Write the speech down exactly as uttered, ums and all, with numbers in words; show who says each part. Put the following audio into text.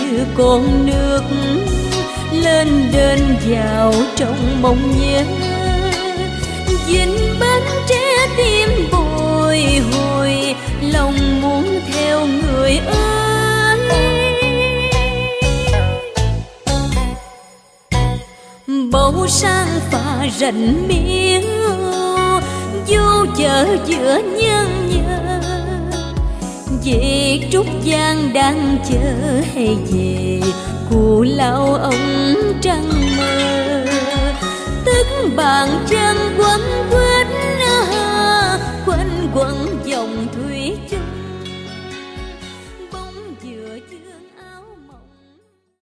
Speaker 1: như con nước lên đên vào trong mộng nhớ. Dinh bến tre tim bồi hồi, lòng muốn theo người ơi. Bầu sang phà rành miếu, vô chợ giữa nhân nhơ. Về Trúc Giang đang chờ hay về Cù Lao ông trăng mơ. Tức bàn